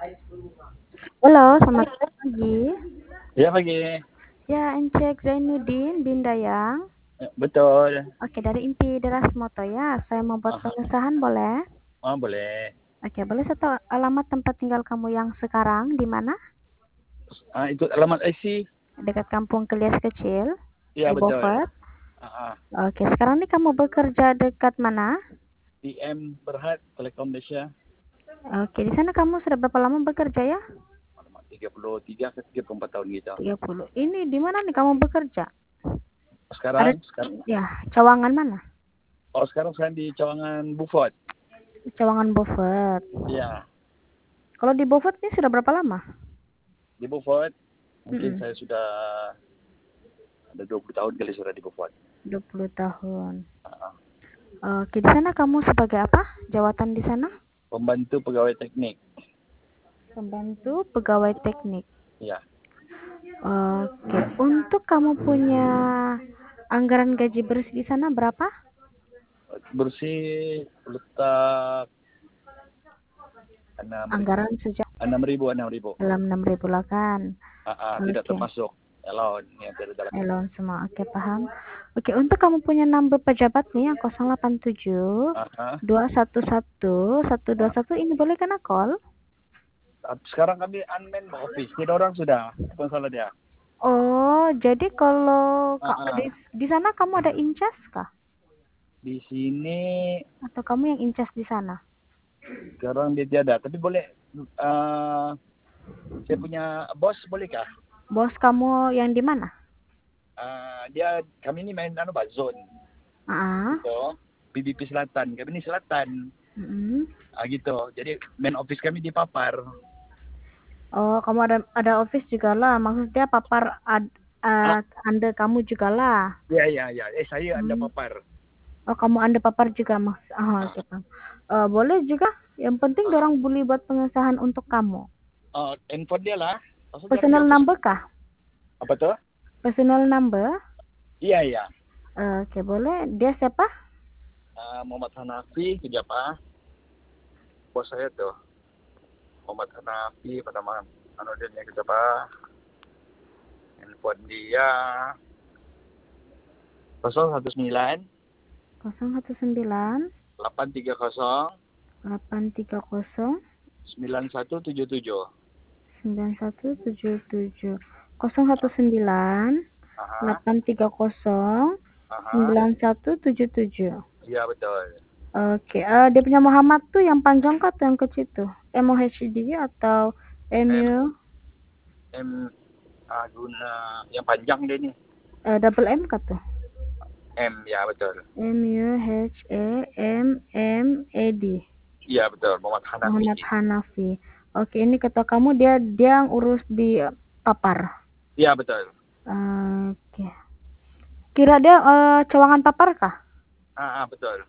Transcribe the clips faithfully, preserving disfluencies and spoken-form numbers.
Halo, selamat pagi. Ya pagi. Ya, Encik Zainuddin bin Dayang. Ya, betul. Oke, dari Inti Deras Moto ya. Saya mau buat Aha. pengesahan boleh? Oh boleh. Oke, boleh satu alamat tempat tinggal kamu yang sekarang di mana? Ah, ikut alamat I C. Dekat Kampung Kelias Kecil Ya di betul. Beaufort. Aha. Oke, sekarang nih kamu bekerja dekat mana? T M Berhad Telekom Malaysia. Oke, di sana kamu sudah berapa lama bekerja ya? Alamat tiga puluh tiga ke tiga puluh empat tahun gitu. tiga puluh. Ini di mana nih kamu bekerja? Ada Sekarang sekarang ya, Cawangan mana? oh sekarang saya di Cawangan Beaufort. Cawangan Beaufort. Ya, Kalau di Beaufort ini sudah berapa lama? di Beaufort mungkin Mm-mm. saya sudah ada dua puluh tahun kali sudah di Beaufort. dua puluh tahun. Ah, Oke, di sana kamu sebagai apa? Jawatan di sana? Pembantu pegawai teknik. Pembantu pegawai teknik. Ya, Oke, untuk kamu punya anggaran gaji bersih di sana berapa? bersih letak enam ribu. Anggaran sejak Enam ribu, enam ribu. dalam enam ribu lah kan? Ah, ah, tidak Oke, termasuk allowance yang tidak dalam. elon semua. Oke, paham. Oke, untuk kamu punya number pejabat nih yang nol delapan tujuh Aha. dua satu satu satu dua satu ini boleh kena call? Sekarang kami unmanned office. Tidak orang sudah. Apa salah dia? Oh, jadi kalau Ah, Kak, di, ah. di sana kamu ada incas kah? Di sini Atau kamu yang incas di sana? sekarang dia tiada. Tapi boleh. Uh, saya punya bos bolehkah? Bos kamu yang di mana? Uh, dia kami ini main anu pak zone. Ah, Gitu. P B P Selatan. Kami ini Selatan. mm-mm. Ah gitu. Jadi main office kami di Papar. Oh, kamu ada ada office juga lah. Maksudnya papar ad, Ah, uh, anda kamu juga lah. ya ya ya. Eh saya anda Hmm. Papar. Oh, kamu anda papar juga mas. Oh, Ah, oke, Bang. Eh, boleh juga. Yang penting dorang bully buat pengesahan untuk kamu. uh, handphone dia lah. Maksudnya jarang di Personal office. number kah? Apa tuh? Personal number? Iya iya. Eh, oke, boleh. Dia siapa? Uh, Muhammad Hanafi kerja apa? Bos saya tuh. Muhammad Hanafi pada mana? Anu dia yang kerja apa? Handphone dia kosong satu sembilan nol satu sembilan delapan tiga kosong delapan tiga nol sembilan satu tujuh tujuh. sembilan satu tujuh tujuh nol satu sembilan Aha, delapan tiga nol aha, sembilan satu tujuh tujuh. iya betul. Oke, eh, dia punya Muhammad tuh yang panjang kah atau yang kecil tuh? M O H D atau M M U M Aguna yang panjang dia nih. eh, double M kah tuh? M ya betul. M U H E M M E D. Iya betul. Muhammad Hanafi. Muhammad Hanafi. Oke, ini ketua kamu dia dia yang urus di Papar. Iya betul. Oke. Kira dia eh, Cawangan Papar kah? Ah, ah betul.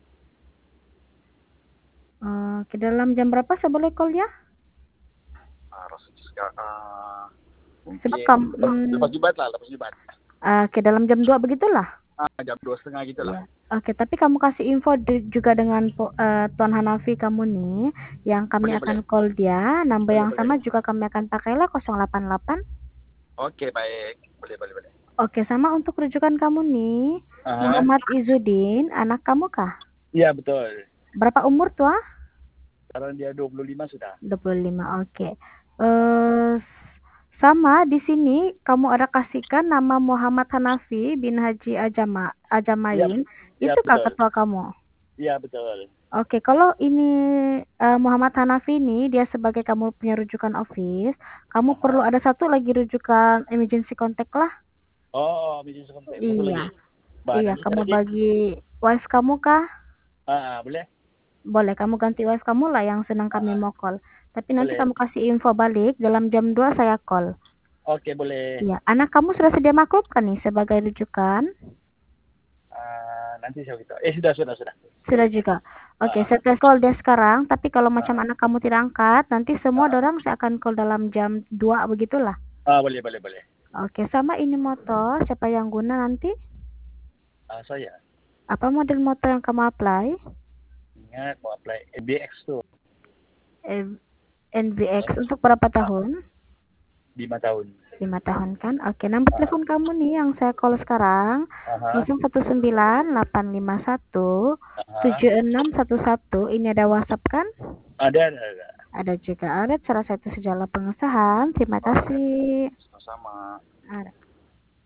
Oke, dalam jam berapa saya boleh call ya? Ah, Rasul ah, Sebab mungkin kamu lepas, hmm, lepas jubat lah, lepas jubat. oke dalam jam dua begitulah. Ah, jam dua setengah gitu lah. Iya. Oke, tapi kamu kasih info di- juga dengan po- eh, Tuan Hanafi kamu nih, yang kami Boleh akan boleh. call dia, number Boleh yang boleh. sama juga kami akan pakai lah nol delapan delapan. Oke baik. Boleh boleh boleh. Oke, sama untuk rujukan kamu nih, Aha. Muhammad Izzuddin, anak kamu kah? Iya betul. Berapa umur tuh? Sekarang dia dua puluh lima sudah. dua puluh lima. Oke. Eh sama di sini kamu ada kasihkan nama Muhammad Hanafi bin Haji Ajama Iya, Ajamain. iya Itu kah betul. ketua kamu? Iya betul. Oke, kalau ini eh, Muhammad Hanafi ini dia sebagai kamu punya rujukan office, kamu perlu Aha. ada satu lagi rujukan emergency contact lah. Oh, bisnis konten. Satu Iya, lagi. Bah, iya, nanti saya kamu lagi. bagi wife kamu kah? Ah, ah, boleh? Boleh, kamu ganti wife kamu lah yang senang Ah, kami ah, mau call. Tapi nanti boleh. kamu kasih info balik dalam jam dua saya call. Oke, boleh. Iya, anak kamu sudah sedia maklum kan nih sebagai rujukan? Ah, nanti saya gitu. Eh, sudah, sudah, sudah. Sudah juga. Oke, Ah, saya tes call dia sekarang, tapi kalau macam ah, anak kamu tidak angkat, nanti semua ah, dorang saya akan call dalam jam dua begitulah. ah, boleh, boleh, boleh. Oke, sama ini motor, siapa yang guna nanti? Ah, saya Apa model motor yang kamu apply? ingat mau apply A B X tuh. Eh, N B X untuk berapa tahun? lima tahun. lima tahun kan? Oke, nomor telepon kamu nih yang saya call sekarang Aha, nol satu sembilan delapan lima satu aha. tujuh enam satu satu. Ini ada WhatsApp kan? Ada, ada, ada. Ada juga. Ada cara satu segala pengesahan. Terima kasih. Sama-sama. Ada.